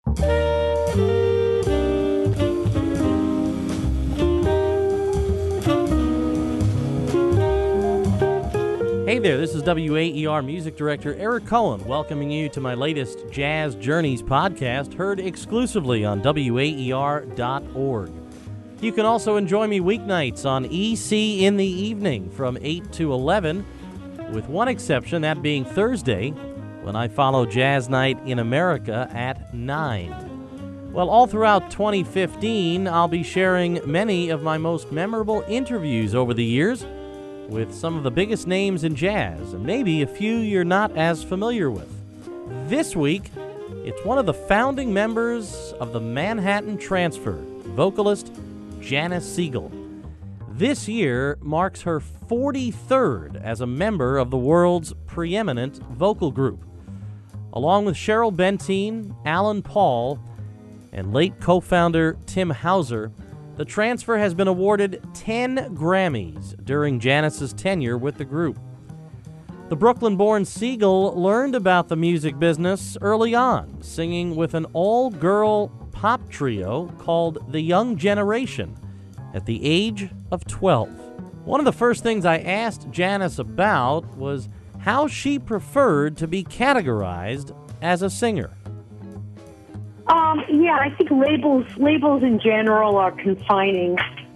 Hey there, this is WAER Music Director Eric Cohen welcoming you to my latest Jazz Journeys podcast, heard exclusively on WAER.org. You can also enjoy me weeknights on EC in the evening from 8 to 11, with one exception, that being Thursday, when I follow Jazz Night in America at 9. Well, all throughout 2015, I'll be sharing many of my most memorable interviews over the years with some of the biggest names in jazz, and maybe a few you're not as familiar with. This week, it's one of the founding members of the Manhattan Transfer, vocalist Janis Siegel. This year marks her 43rd as a member of the world's preeminent vocal group. Along with Cheryl Benteen, Alan Paul, and late co-founder Tim Hauser, the Transfer has been awarded 10 Grammys during Janis's tenure with the group. The Brooklyn-born Siegel learned about the music business early on, singing with an all-girl pop trio called The Young Generation at the age of 12. One of the first things I asked Janis about was how she preferred to be categorized as a singer. Yeah, I think labels in general are confining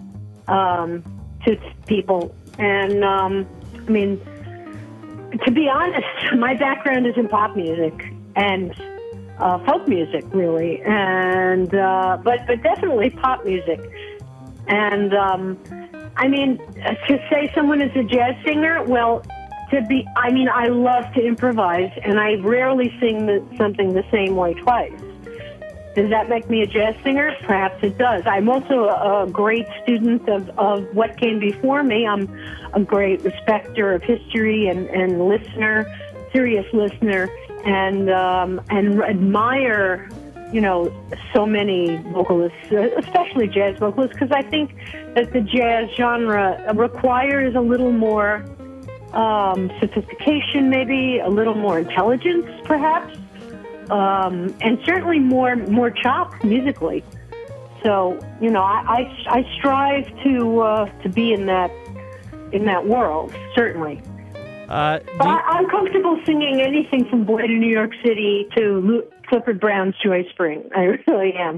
to people. And, I mean, to be honest, my background is in pop music and folk music, really, and but definitely pop music. And, I mean, to say someone is a jazz singer, well, I love to improvise, and I rarely sing something the same way twice. Does that make me a jazz singer? Perhaps it does. I'm also a great student of what came before me. I'm a great respecter of history and listener, serious listener, and admire, so many vocalists, especially jazz vocalists, because I think that the jazz genre requires a little more sophistication, maybe a little more intelligence, perhaps. And certainly more chops musically. So, I strive to be in that world, certainly. But I'm comfortable singing anything from Boy to New York City to Clifford Brown's Joy Spring. I really am.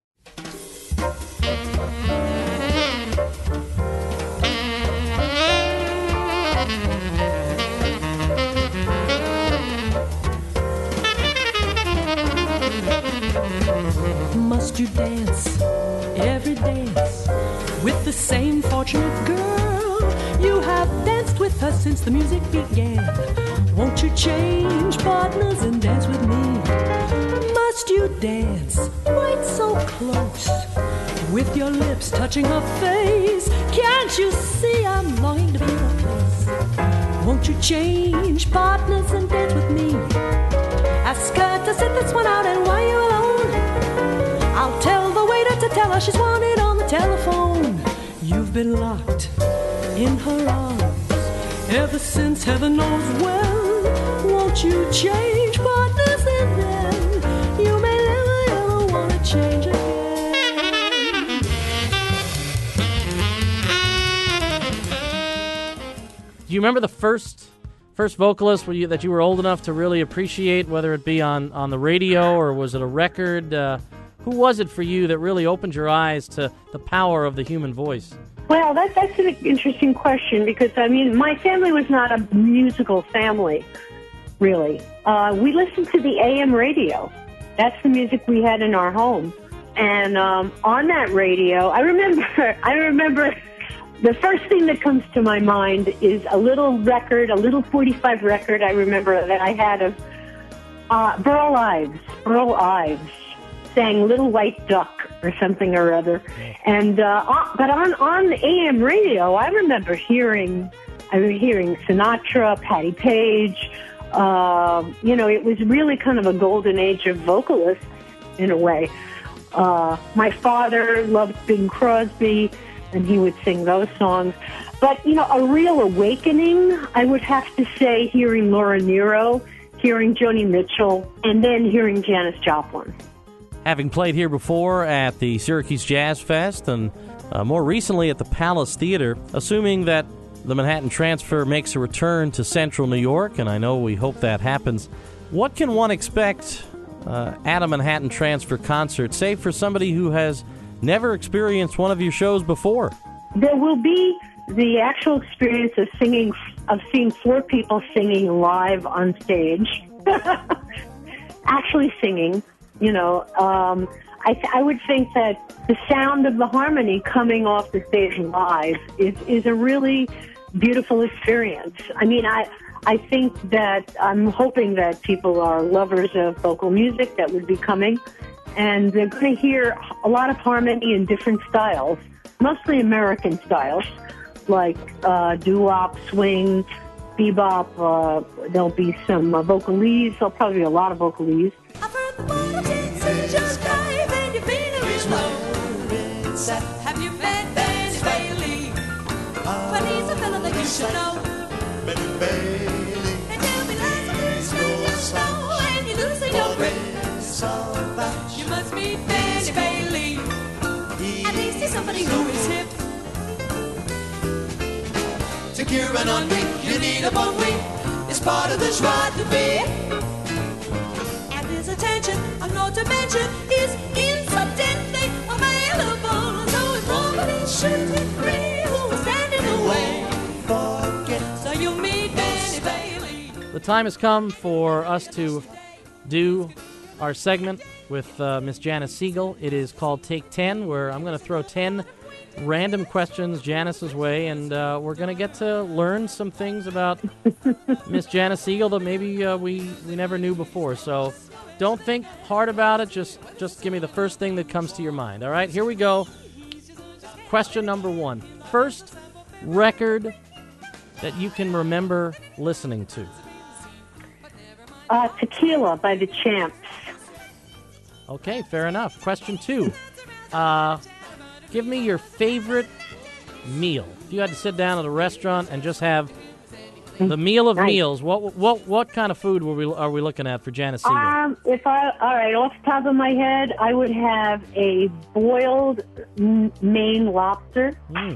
Must you dance every dance with the same fortunate girl? You have danced with her since the music began. Won't you change partners and dance with me? Must you dance quite so close with your lips touching her face? Can't you see I'm longing to be in her place? Won't you change partners and dance with me? Ask her to sit this one out, and while you're alone, I'll tell the waiter to tell her she's wanted on the telephone. You've been locked in her arms ever since heaven knows when. Won't you change partners, and then you may never ever want to change again. Do you remember the first vocalist that you were old enough to really appreciate, whether it be on the radio or was it a record? Who was it for you that really opened your eyes to the power of the human voice? Well, that's an interesting question because, my family was not a musical family, really. We listened to the AM radio. That's the music we had in our home. And on that radio, I remember the first thing that comes to my mind is a little 45 record I remember that I had of Burl Ives sang Little White Duck or something or other. And but on AM radio, I remember hearing Sinatra, Patti Page. It was really kind of a golden age of vocalists in a way. My father loved Bing Crosby, and he would sing those songs. But, a real awakening, I would have to say, hearing Laura Nyro, hearing Joni Mitchell, and then hearing Janis Joplin. having played here before at the Syracuse Jazz Fest and more recently at the Palace Theater, assuming that the Manhattan Transfer makes a return to Central New York, and I know we hope that happens, what can one expect at a Manhattan Transfer concert, say for somebody who has never experienced one of your shows before? There will be the actual experience of seeing 4 people singing live on stage. Actually singing, I would think that the sound of the harmony coming off the stage live is a really beautiful experience. I mean, I think that I'm hoping that people are lovers of vocal music that would be coming, and they're going to hear a lot of harmony in different styles, mostly American styles, like doo-wop, swing, bebop. There'll be some vocalese. There'll probably be a lot of vocalese. I've heard the bottle is just dive and you're feeling low. Have you met Benny Bailey? But he's a fella that you should know. Benny Bailey. And you'll be laughing when you snow and you lose your grip. You must meet Benny Bailey. At least he's somebody who is hip. To cure an ennui, you need a bon wing. It's part of the joie de vivre. And his attention, I'm not to mention, is incidentally available. So if nobody should agree who is standing away, forget. So you'll meet Benny Bailey. The time has come for us to do our segment with Miss Janice Siegel. It is called Take 10, where I'm going to throw 10 random questions Janice's way, and we're going to get to learn some things about Miss Janice Siegel that maybe we never knew before. So don't think hard about it. Just give me the first thing that comes to your mind. All right, here we go. Question number 1. First record that you can remember listening to. Tequila by the Champs. Okay, fair enough. Question 2. Give me your favorite meal. If you had to sit down at a restaurant and just have the meal of meals, what kind of food are we looking at for Janice Siegel? All right, off the top of my head, I would have a boiled Maine lobster.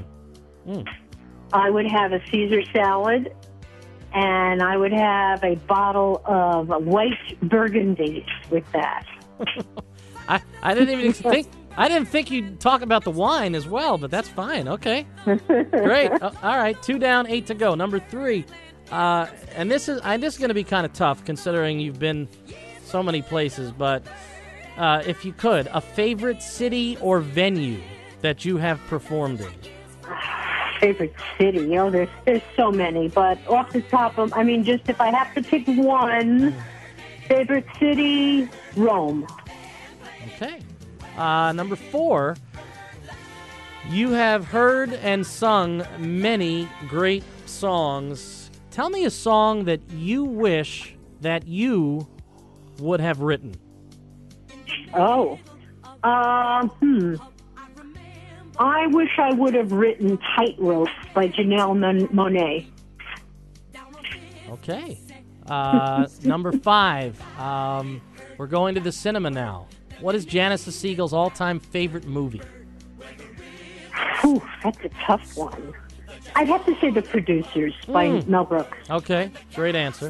I would have a Caesar salad, and I would have a bottle of white Burgundy with that. I didn't even think. I didn't think you'd talk about the wine as well, but that's fine. Okay, great. All right, 2 down, 8 to go. Number 3, and this is going to be kind of tough considering you've been so many places. But if you could, a favorite city or venue that you have performed in. Favorite city? There's so many, but off the top of, just if I have to pick one, favorite city, Rome. Okay. Number 4, you have heard and sung many great songs. Tell me a song that you wish that you would have written. I wish I would have written Tightrope by Janelle Monáe. Okay. Number 5, we're going to the cinema now. What is Janice Siegel's all-time favorite movie? Whew, that's a tough one. I'd have to say The Producers by Mel Brooks. Okay, great answer.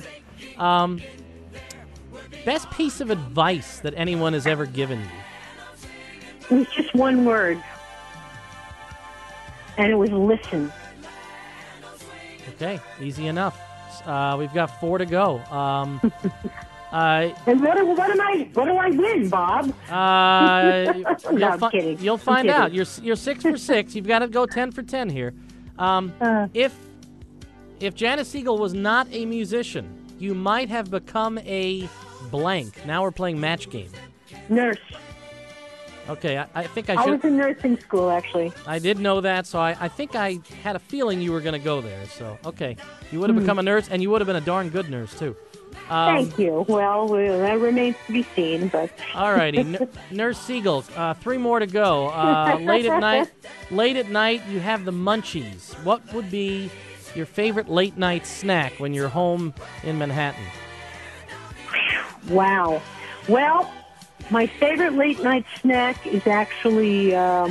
Best piece of advice that anyone has ever given you? It was just one word, and it was listen. Okay, easy enough. We've got 4 to go. And what do I win, Bob? I'm kidding. You'll find out. You're 6 for 6. You've got to go 10 for 10 here. If Janice Siegel was not a musician, you might have become a blank. Now we're playing match game. Nurse. Okay, I think I should. I was in nursing school, actually. I did know that, so I think I had a feeling you were going to go there. So, okay. You would have become a nurse, and you would have been a darn good nurse, too. Thank you. Well, that remains to be seen, but... All righty. Nurse Siegel, 3 more to go. Late at night, you have the munchies. What would be your favorite late-night snack when you're home in Manhattan? Wow. Well, my favorite late night snack is actually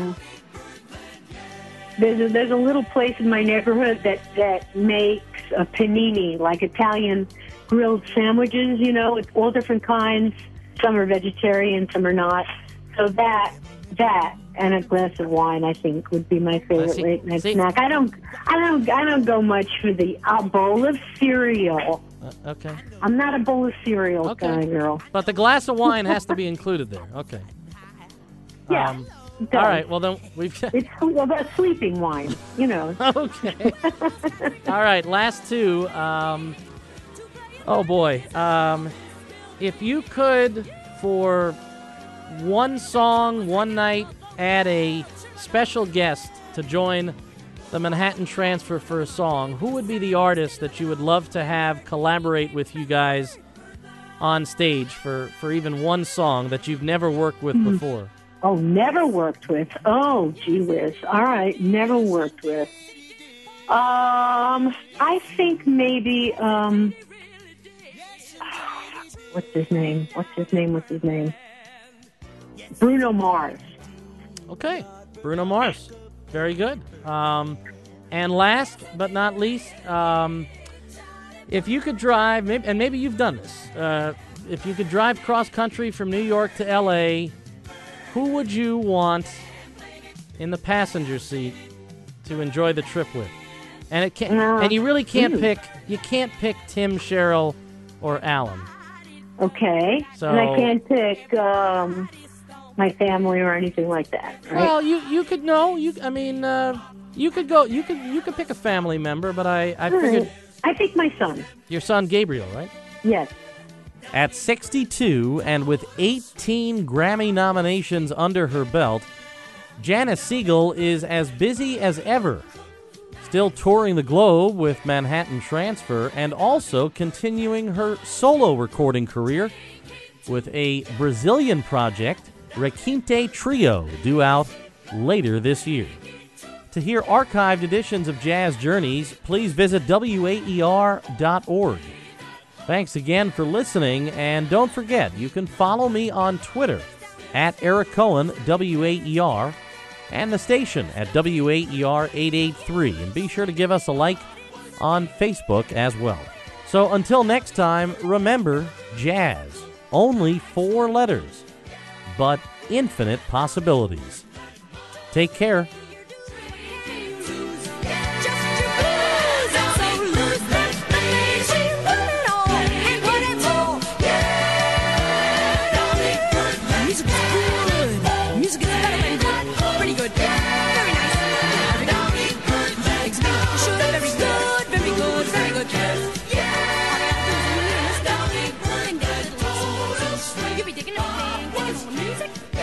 there's a little place in my neighborhood that makes a panini, like Italian grilled sandwiches. You know, it's all different kinds. Some are vegetarian, some are not. So that and a glass of wine, I think, would be my favorite late night snack. I don't go much for the bowl of cereal. Okay. I'm not a bowl of cereal kind of girl. But the glass of wine has to be included there. Okay. Yeah. All right. Well, then we've. It's about sleeping wine, you know. Okay. All right. Last two. Oh boy. If you could, for one song, one night, add a special guest to join the Manhattan Transfer for a song, who would be the artist that you would love to have collaborate with you guys on stage for even one song that you've never worked with before? Oh, never worked with. Oh, gee whiz. All right, never worked with. I think maybe, what's his name? Bruno Mars. Okay, Bruno Mars. Very good. And last but not least, if you could drive, maybe you've done this, if you could drive cross-country from New York to L.A., who would you want in the passenger seat to enjoy the trip with? And it can't, and you really can't pick. You can't pick Tim, Cheryl, or Alan. Okay. So, and I can't pick my family or anything like that, right? Well, you could know. You could go. You could pick a family member, but I figured. Right. I think my son. Your son Gabriel, right? Yes. At 62 and with 18 Grammy nominations under her belt, Janis Siegel is as busy as ever, still touring the globe with Manhattan Transfer and also continuing her solo recording career with a Brazilian project, Requinte Trio, due out later this year. To hear archived editions of Jazz Journeys, please visit WAER.org. Thanks again for listening, and don't forget, you can follow me on Twitter at Eric Cohen, WAER, and the station at WAER 883. And be sure to give us a like on Facebook as well. So until next time, remember, jazz, only 4 letters, but infinite possibilities. Take care. You be digging it, digging on the music.